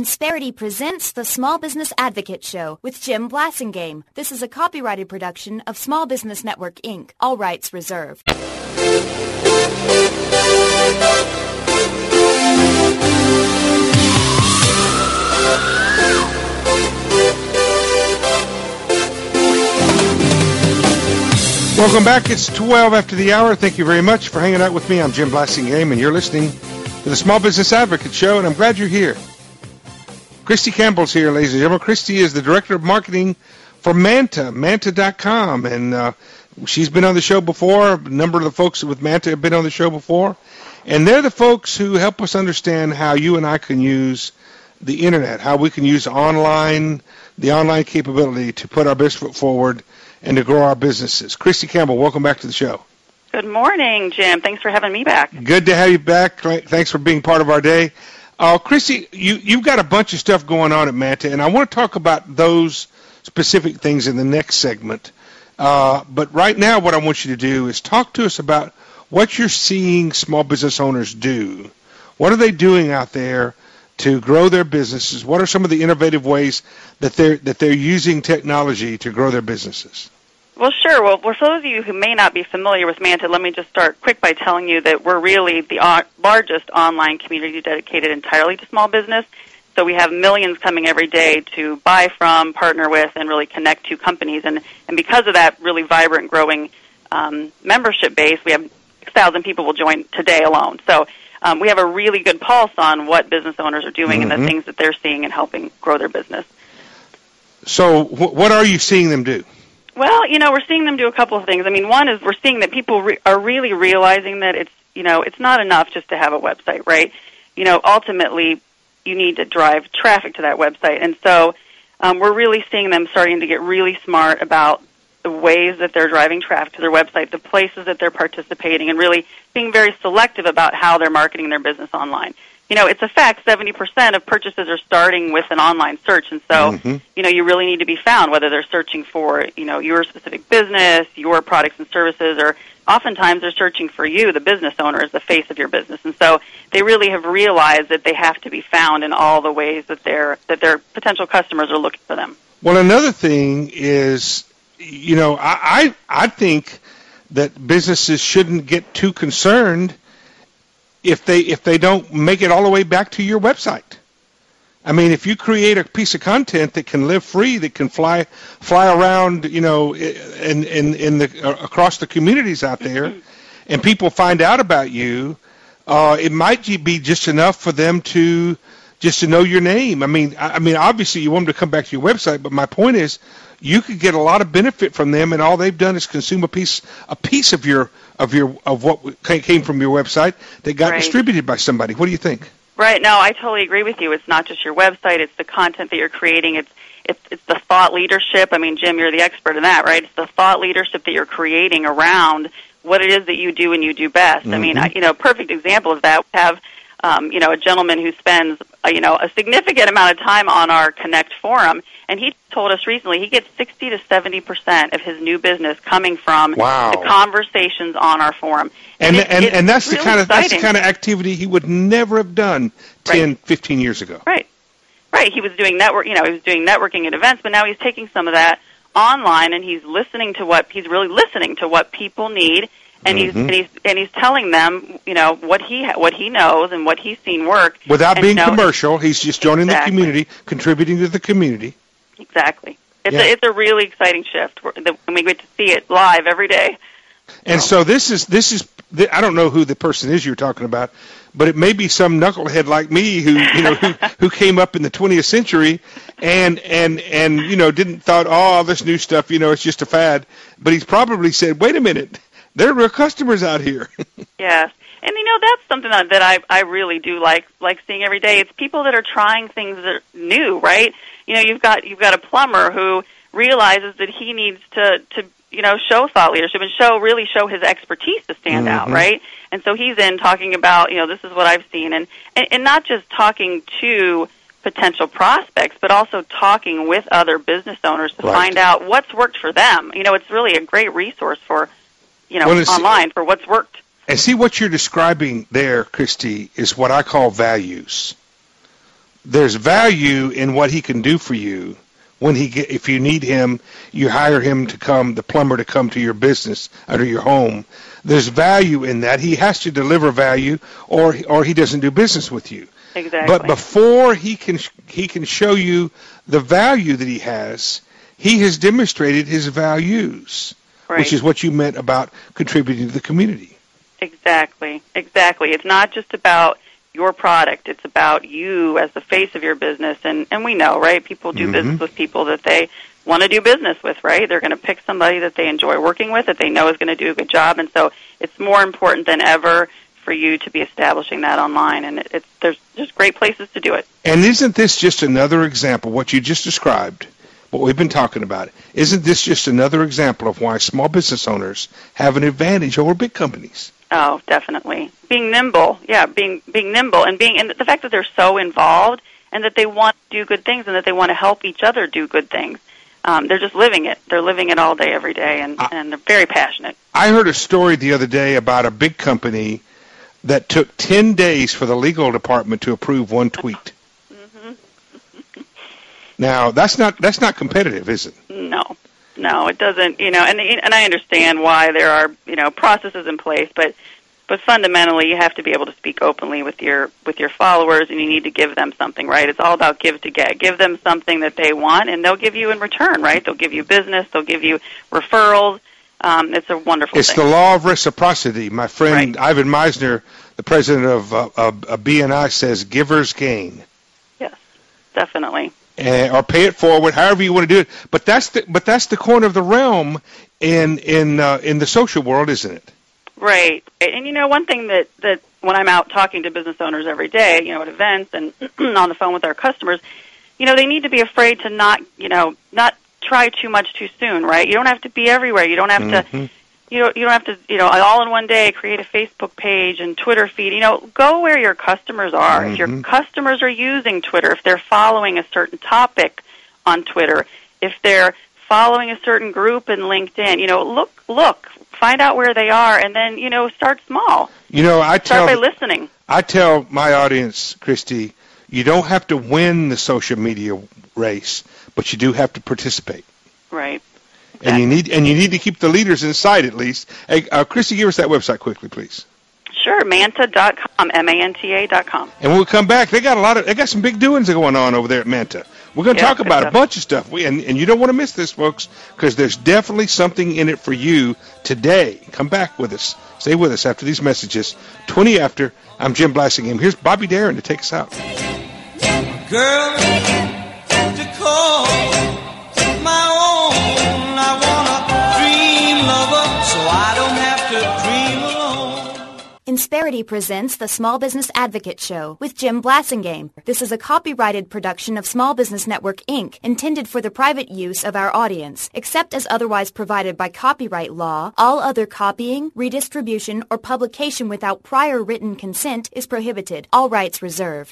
Insperity presents the Small Business Advocate Show with Jim Blasingame. This is a copyrighted production of Small Business Network, Inc. All rights reserved. Welcome back. It's 12 after the hour. Thank you very much for hanging out with me. I'm Jim Blasingame, and you're listening to the Small Business Advocate Show, and I'm glad you're here. Christy Campbell's here, ladies and gentlemen. Christy is the Director of Marketing for Manta, Manta.com, and she's been on the show before. A number of the folks with Manta have been on the show before, and they're the folks who help us understand how you and I can use the Internet, how we can use the online capability to put our best foot forward and to grow our businesses. Christy Campbell, welcome back to the show. Good morning, Jim. Thanks for having me back. Good to have you back. Thanks for being part of our day. Christy, you've got a bunch of stuff going on at Manta, and I want to talk about those specific things in the next segment. But right now what I want you to do is talk to us about what you're seeing small business owners do. What are they doing out there to grow their businesses? What are some of the innovative ways that they're using technology to grow their businesses? Well, sure. Well, for those of you who may not be familiar with Manta, let me just start quick by telling you that we're really the largest online community dedicated entirely to small business. So we have millions coming every day to buy from, partner with, and really connect to companies. And because of that really vibrant, growing membership base, we have 6,000 people will join today alone. So we have a really good pulse on what business owners are doing and the things that they're seeing and helping grow their business. So what are you seeing them do? Well, we're seeing them do a couple of things. I mean, one is we're seeing that people are really realizing that it's not enough just to have a website, right? Ultimately, you need to drive traffic to that website. And so we're really seeing them starting to get really smart about the ways that they're driving traffic to their website, the places that they're participating, and really being very selective about how they're marketing their business online. It's a fact 70% of purchases are starting with an online search, and so, you really need to be found, whether they're searching for, your specific business, your products and services, or oftentimes they're searching for you, the business owner, as the face of your business. And so they really have realized that they have to be found in all the ways that their potential customers are looking for them. Well, another thing is, I think that businesses shouldn't get too concerned if they don't make it all the way back to your website. I mean, if you create a piece of content that can live free, that can fly around, across the communities out there, and people find out about you, it might be just enough for them to know your name. I mean, obviously you want them to come back to your website, but my point is, you could get a lot of benefit from them, and all they've done is consume a piece of what came from your website that got distributed by somebody. What do you think? Right. No, I totally agree with you. It's not just your website; it's the content that you're creating. It's the thought leadership. I mean, Jim, you're the expert in that, right? It's the thought leadership that you're creating around what it is that you do and you do best. I mean, a perfect example of that. We have a gentleman who spends a significant amount of time on our Connect forum. And he told us recently he gets 60 to 70% of his new business coming from the conversations on our forum. And that's really that's the kind of activity he would never have done 10, 15 years ago. Right. He was doing networking at events, but now he's taking some of that online and he's really listening to what people need, and he's telling them, what he knows and what he's seen work without being commercial. He's just joining the community, contributing to the community. Exactly. It's a really exciting shift, and we get to see it live every day. And so this is I don't know who the person is you're talking about, but it may be some knucklehead like me who came up in the 20th century and didn't thought, this new stuff, it's just a fad. But he's probably said, wait a minute, there are real customers out here. Yes. And that's something that I really do like seeing every day. It's people that are trying things that are new, right? You've got a plumber who realizes that he needs to show thought leadership and show his expertise to stand out, right? And so he's in talking about, this is what I've seen, and not just talking to potential prospects, but also talking with other business owners to find out what's worked for them. It's really a great resource for, online for what's worked. And see, what you're describing there, Christy, is what I call values. there's value in what he can do for you. If you need him, you hire him to come, the plumber to come to your business or to your home. There's value in that. He has to deliver value, or he doesn't do business with you. Exactly. But before he can show you the value that he has demonstrated his values, right. Which is what you meant about contributing to the community. Exactly. It's not just about your product. It's about you as the face of your business. And we know, right? People do business with people that they want to do business with, right? They're going to pick somebody that they enjoy working with, that they know is going to do a good job. And so it's more important than ever for you to be establishing that online. And there's just great places to do it. And isn't this just another example, what you just described, what we've been talking about? Isn't this just another example of why small business owners have an advantage over big companies? Oh, definitely. Being nimble, being nimble, and the fact that they're so involved and that they want to do good things and that they want to help each other do good things. They're just living it. They're living it all day, every day, and they're very passionate. I heard a story the other day about a big company that took 10 days for the legal department to approve one tweet. Now, that's not competitive, is it? No, it doesn't. And I understand why there are processes in place, but fundamentally, you have to be able to speak openly with your followers, and you need to give them something, right? It's all about give to get. Give them something that they want, and they'll give you in return, right? They'll give you business. They'll give you referrals. It's a wonderful thing. It's the law of reciprocity. My friend right. Ivan Meisner, the president of BNI, says givers gain. Yes, definitely. Or pay it forward, however you want to do it. But that's the corner of the realm in the social world, isn't it? Right. And one thing that when I'm out talking to business owners every day, at events and on the phone with our customers, they need to be afraid to not try too much too soon, right? You don't have to be everywhere. You don't have to you don't have to all in one day create a Facebook page and Twitter feed. Go where your customers are. If your customers are using Twitter, if they're following a certain topic on Twitter, if they're following a certain group in LinkedIn, look, find out where they are, and then start small. Start by listening. I tell my audience, Christy, you don't have to win the social media race, but you do have to participate. Right. Exactly. And you need to keep the leaders in sight at least. Hey, Christy, give us that website quickly, please. Sure, Manta.com, MANTA.com. And when we come back, they got some big doings going on over there at Manta. We're going to talk about a bunch of stuff. And you don't want to miss this, folks, because there's definitely something in it for you today. Come back with us. Stay with us after these messages. 20 after, I'm Jim Blasingame. Here's Bobby Darin to take us out. Girl, to call my own, I want a dream lover, so I don't have to dream alone. Insperity presents the Small Business Advocate Show with Jim Blasingame. This is a copyrighted production of Small Business Network, Inc., intended for the private use of our audience. Except as otherwise provided by copyright law, all other copying, redistribution, or publication without prior written consent is prohibited. All rights reserved.